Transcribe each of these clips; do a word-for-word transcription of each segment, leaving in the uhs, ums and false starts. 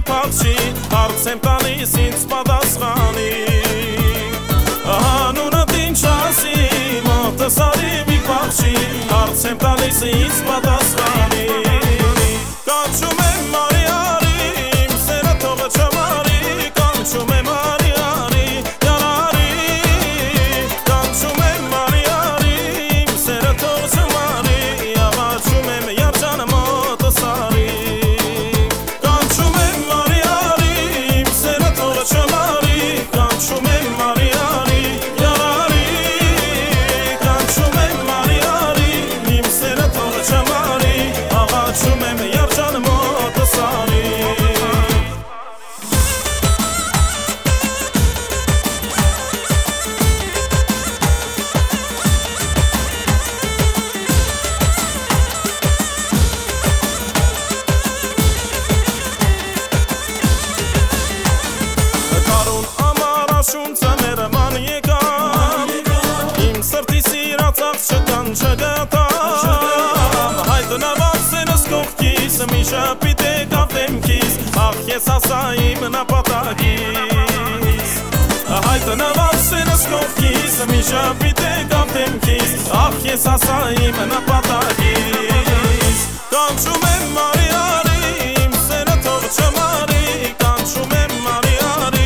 փախչի, հարց եմ տալիս ինձ պատասխանի Հանունդ ինչ ասի, մոտս արի մի փախչի, հարց եմ տալիս ինձ պատասխանի Կանչում եմ արի արի, իմ սերը թողը չմարի, կանչում եմ արի արի, յարարի Կանչում եմ արի արի, իմ սերը թողը չմարի, աղաչում եմ երջանը մոտս արի Կանչում եմ արի արի, իմ սերը թողը չմարի, կանչում եմ արի արի, յարարի Կանչում եմ արի արի, իմ սերը թողը չմարի, աղաչում եմ երջանը մոտս արի Շունցները ման եկան Իմ սրտի սիրացած չկան չգտամ Հայտնավար սենս կողքիս մի շպիտ եկավ դեմքիս Ախ ես ասա իմ նապատակիս Հայտնավար սենս կողքիս մի շպիտ եկավ դեմքիս Ախ ես ասա իմ նապատակիս Կանչում եմ արի արի իմ սերը թող չմարի Կանչում եմ արի արի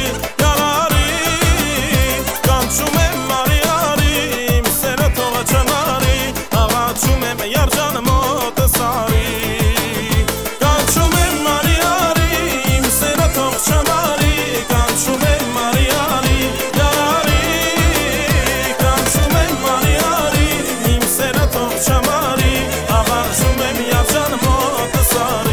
Աղաչում եմ երջանը մոտս արի Կանչում եմ արի արի, իմ սերը թող չմարի Կանչում եմ արի արի, յարարի Կանչում եմ արի արի, իմ սերը թող չմարի Աղաչում եմ երջանը մոտս արի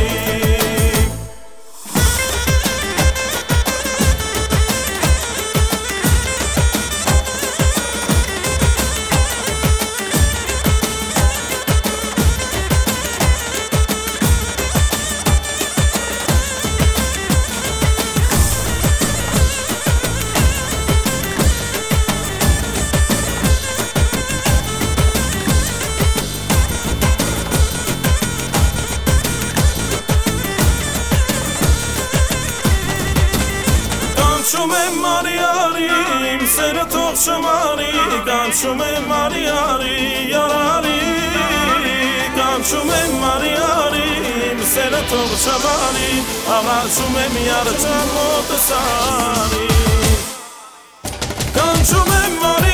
Կանչում եմ արի արի, իմ սերը թող չմարի Կանչում եմ արի արի, յարարի Կանչում եմ արի արի, իմ սերը թող չմարի Աղաչում եմ երջան մոտս արի Կանչում եմ արի